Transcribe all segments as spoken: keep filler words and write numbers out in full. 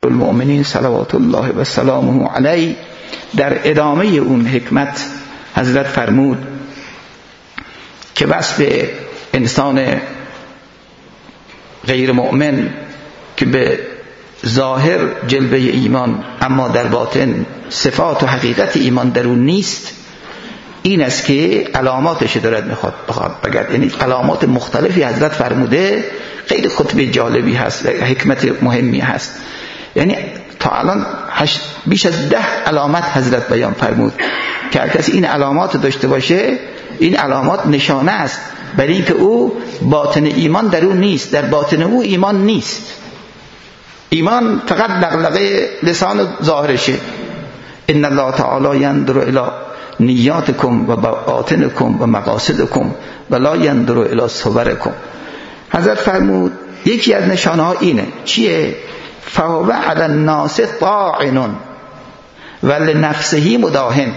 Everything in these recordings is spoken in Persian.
المؤمنین صلوات الله و سلامه علیه در ادامه اون حکمت حضرت فرمود که وصف انسان غیر مؤمن که به ظاهر جلوه ایمان اما در باطن صفات و حقیقت ایمان در اون نیست، این است که علاماتش دارد میخواد بخواد بگرد. یعنی علامات مختلفی حضرت فرموده، خیلی خطبه جالبی هست، حکمت مهمی هست. یعنی تا الان بیش از ده علامت حضرت بیان فرمود که هر کسی این علامات داشته باشه، این علامات نشانه است برای اینکه او باطن ایمان در اون نیست، در باطن او ایمان نیست. ایمان فقط لغلغه لسان و ظاهرشه. ان الله تعالی ينظر الی نیاتکم و باطنکم و مقاصدکم و لا ينظر الی صورکم. حضرت فرمود یکی از نشانه ها اینه. چیه؟ فهو علی الناس طاعن و لنفسه مداهن.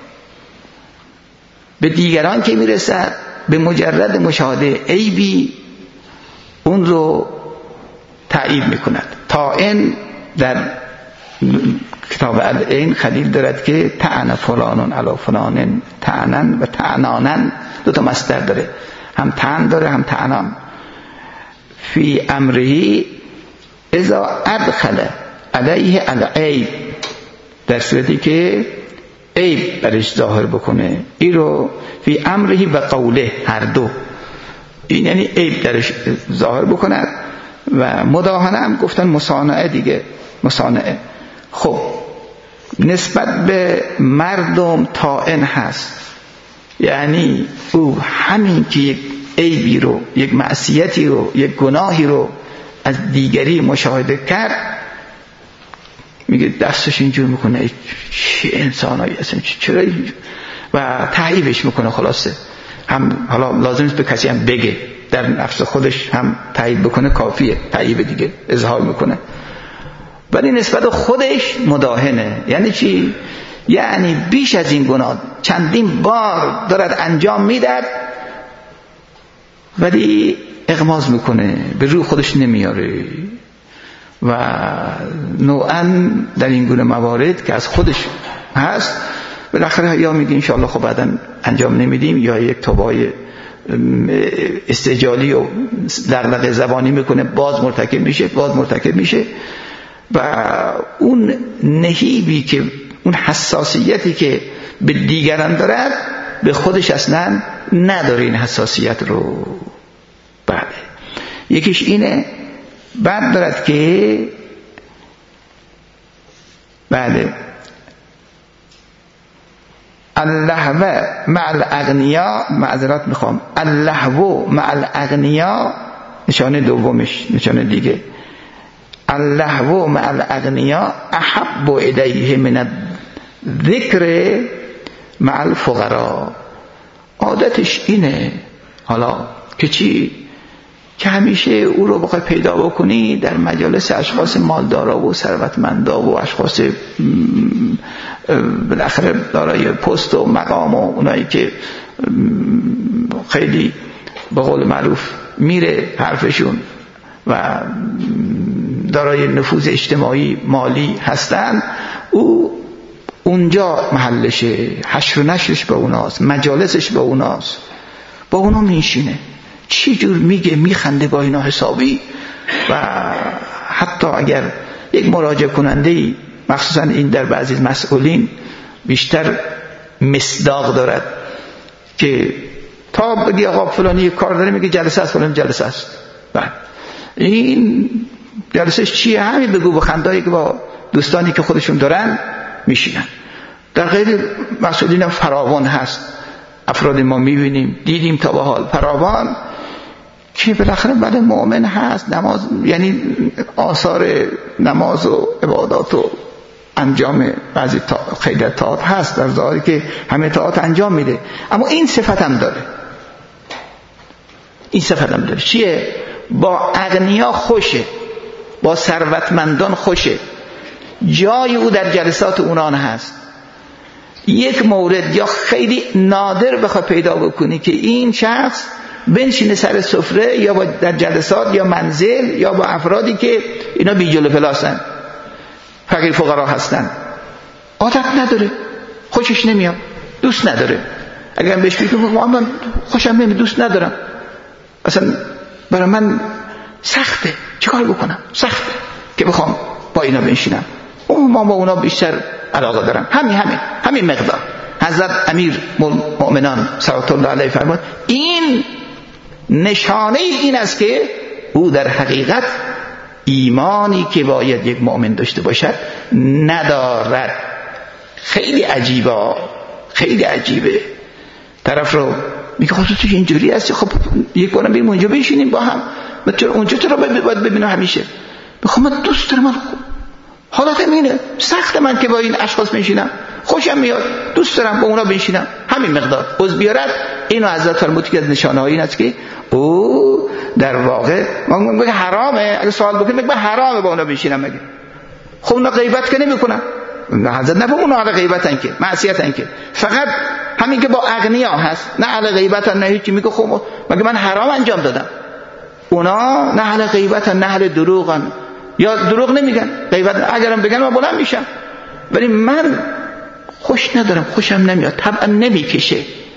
به دیگران که میرسد به مجرد مشاهده عیبی اون رو تعییب میکند. طاعن در کتاب العین خلیل دارد که طعن فلانون علی فلانن طعنن و طعنانن، دو تا مصدر داره، هم طعن داره هم طعنان. فی امره اذا ادخل علیه العیب، در صورتی که عیب برش ظاهر بکنه. این رو فی امره و قوله، هر دو، این یعنی عیب درش ظاهر بکند. و مداهنه هم گفتن مصانعه دیگه، مصانعه. خب نسبت به مردم طاعن هست، یعنی او همین که یک عیبی رو، یک معصیتی رو، یک گناهی رو از دیگری مشاهده کرد، میگه دستش اینجور میکنه چه انسانایی اصلا، چرا اینجور، و تعییبش میکنه. خلاصه هم حالا لازم نیست به کسی هم بگه، در نفس خودش هم تعییب بکنه کافیه، تعییب دیگه اظهار میکنه. ولی نسبت خودش مداهنه. یعنی چی؟ یعنی بیش از این گناه چندین بار دارد انجام میدهد ولی اغماض میکنه، به روی خودش نمیاره. و نوعا در این گونه موارد که از خودش هست، بالاخره یا میگه انشاءالله خب بعدا انجام نمیدیم، یا یک توبای استعجالی و دغدغه زبانی میکنه، باز مرتکب میشه، باز مرتکب میشه. و اون نهیبی که، اون حساسیتی که به دیگران دارد، به خودش اصلا نداره این حساسیت رو. بله، یکیش اینه. بعد دارد که بله اللهو مع الاغنیا، معذرت میخوام، اللهو مع الاغنیا نشانه دومش، نشانه دیگه، اللهو مع الاغنیا احب الیه من الذکر مع الفقراء. عادتش اینه حالا که چی؟ که همیشه او رو بخوای پیدا بکنی در مجالس اشخاص مالدارا و ثروتمندا و اشخاص بالاخره دارای پست و مقام و اونایی که خیلی به قول معروف میره حرفشون و دارای نفوذ اجتماعی مالی هستن، او اونجا محلشه، حشر و نشرش با اوناست، مجالسش با اوناست، با اونا میشینه، چی جور میگه، میخنده با اینا حسابی. و حتی اگر یک مراجعه کننده‌ای، مخصوصا این در بعضی مسئولین بیشتر مصداق دارد که تا بگی آقا فلانی کار داره، میگه جلسه است، فلان جلسه است. بعد این جلسهش چیه؟ همین بگو بخندایی که با دوستانی که خودشون دارن میشینن. در غیر مسئولین فراوان هست، افراد ما میبینیم، دیدیم تا به حال فراوان که بالاخره بعد مؤمن هست، نماز یعنی آثار نماز و عبادات و انجام بعضی تا خیلی طاعات هست در ظاهری که همه طاعات انجام میده، اما این صفت هم داره، این صفت هم داره. چیه؟ با اغنیا خوشه، با ثروتمندان خوشه، جای او در جلسات اونان هست. یک مورد یا خیلی نادر بخواد پیدا بکنی که این شخص بنشینه سر سفره یا با در جلسات یا منزل یا با افرادی که اینا بی جلو پلاسن، فقیر فقرا هستن، عادت نداره، خوشش نمیاد، دوست نداره. اگر بهش بگم من خوشم نمیاد، دوست ندارم، اصلا برای من سخته، چیکار بکنم؟ سخته که بخوام با اینا بنشینم. اون ما با اونا بیشتر علاقه دارم. همین همین همین مقدار. حضرت امیر المؤمنان صلوات الله علیه فرمود این نشانه این است که او در حقیقت ایمانی که باید یک مؤمن داشته باشد ندارد. خیلی عجیبه، خیلی عجیبه. طرف رو میگه خب تو اینجوری هستی، خب یک بارم بریم اونجا بشینیم با هم. من چرا اونجا تو رو باید ببینم همیشه؟ میخوام من دوست دارم، من حالتم اینه، سخت من که با این اشخاص بنشینم، خوشم میاد، دوست دارم با اونا بنشینم. همین مقدار عضو بیارد. اینو حضرت فرمود که از نشانه های این است که او در واقع من میگه حرامه. اگه سوال بکنم میگه حرامه با اونا بنشینم. مگه خب اونا غیبت که نمیکنن؟ حضرت نفهم اونا علی غیبتن که معصیتن که، فقط همین که با اغنیا هست، نه علی غیبتن نه هیچی. میگه خب مگه من حرام انجام دادم؟ اونا نه علی غیبتن نه علی دروغن، یا دروغ نمیگن، غیبت اگرم بگن من بلند میشم، ولی من خوش ندارم، خوشم نمیاد، طبعا نمیکشه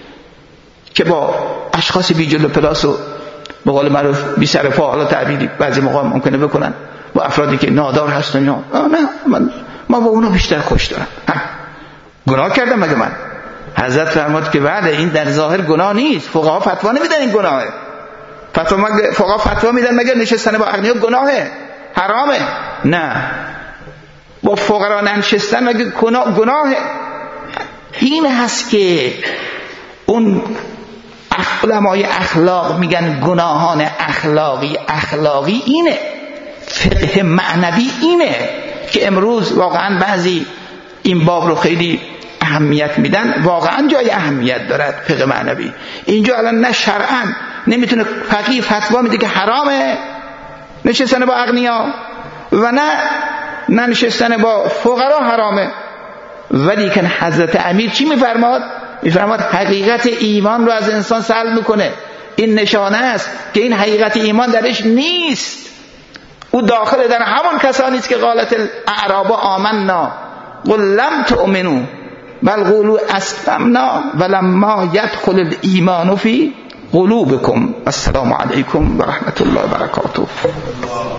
که با اشخاص بی جلو پلاس و به قول معروف بی سر پا، حالا تعبیری بعضی موقع ممکنه بکنن، با افرادی که نادار هستن. یا نه من ما با اونا بیشتر خوش دارم. گناه کردم مگه من؟ حضرت فرمود که بعد این در ظاهر گناه نیست، فقها فتوا نمیدن این گناهه. فتوا مگه فقها فتوا میدن مگه نشستن با اغنیا گناهه، حرامه؟ نه، با فقرا نشستن مگه گناهه؟ این هست که اون علمای اخلاق میگن گناهان اخلاقی. اخلاقی اینه، فقه معنوی اینه که امروز واقعا بعضی این باب رو خیلی اهمیت میدن. واقعا جای اهمیت دارد فقه معنوی. اینجا الان نه شرعاً نمیتونه فقیه فتوا میده که حرامه نشستن با اغنیا و نه نه نشستن با فقرا حرامه. ولی که حضرت امیر چی میفرماد؟ میفرماد حقیقت ایمان رو از انسان سلب میکنه. این نشانه است که این حقیقت ایمان درش نیست. او داخل در همون کسانی است که قالت الاعراب آمنا قل لم تؤمنوا بل قولوا اسلمنا ولما يدخل الايمان فی قلوبکم. السلام علیکم و رحمت الله و برکاته.